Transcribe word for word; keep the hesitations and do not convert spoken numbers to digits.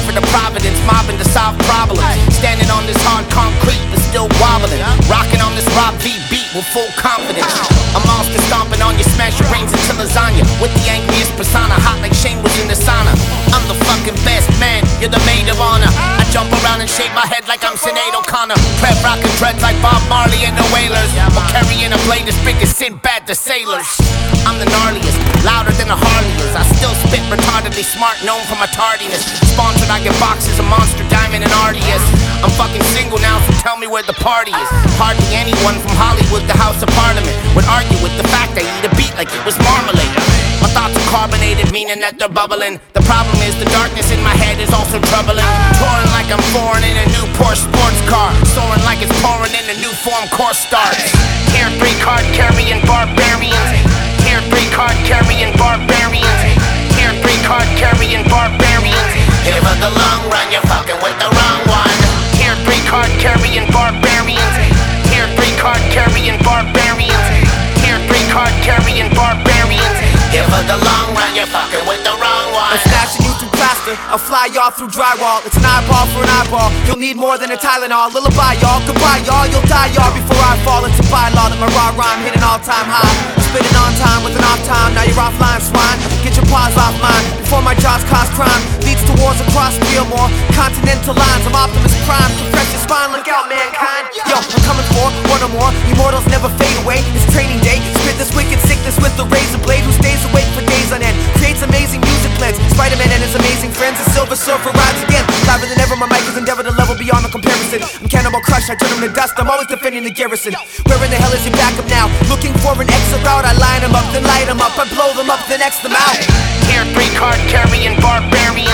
for the Providence, mobbing to solve problems. Standing on this hard concrete, but still wobbling. Rocking on this Rob V beat with full confidence. A monster stomping on you, smash your brains into lasagna. With the angriest persona, hot like Shane was in the sauna. I'm the fucking best man, you're the maid of honor. I jump around and shake my head like I'm Sinead O'Connor. Prep rockin' dreads like Bob Marley and the Wailers. Or carrying a blade as big as Sinbad the Sailors. I'm the gnarliest, louder than a Harley is. I still spit retardedly smart, known for my tardiness. Sponsored, I get boxes of Monster, Diamond, and R D S. I'm fucking single now, so tell me where the party is. Hardly anyone from Hollywood, the House of Parliament, would argue with the fact I eat a beat like it was marmalade. My thoughts are carbonated, meaning that they're bubbling. The problem is the darkness in my head is also troubling. Touring like I'm foreign in a new Porsche sports car. Soaring like it's pouring in a new form course starts. Tier three card carrying barbarians. Tier three card carrying barbarians. Tier three card carrying barbarians. Here for the long run, you're fucking with the wrong one. Tier three card carrying barbarians. Tier three card carrying barbarians. Tier three card carrying barbarians. Here for the long run, you're fucking with the wrong one. I'm snatching you through plaster, I'll fly y'all through drywall. It's an eyeball for an eyeball, you'll need more than a Tylenol. Lullaby y'all, goodbye y'all, you'll die y'all before I fall. It's a bylaw that my raw rhyme hit an all-time high. Spitting on time with an off time, now you're offline swine. Get your paws off mine, before my jaws cause crime. Leads to wars across Fillmore, continental lines. I'm Optimus Prime, compress your spine, look out mankind. Yo, I'm coming for one or more, immortals never fade away. It's training day, spit this wicked sickness with the razor blade. Who stays awake for days on end, creates amazing music blends. Spider-Man and his amazing friends, the Silver Surfer rides again. Liver than ever, my mic is endeavor to level beyond the comparison. I'm Cannibal Crush, I turn him to dust, I'm always defending the garrison. Where in the hell is your backup now? Looking for an exit route, I line them up, then light them up. I blow them up, then X them out. Tier three card carrying barbarian.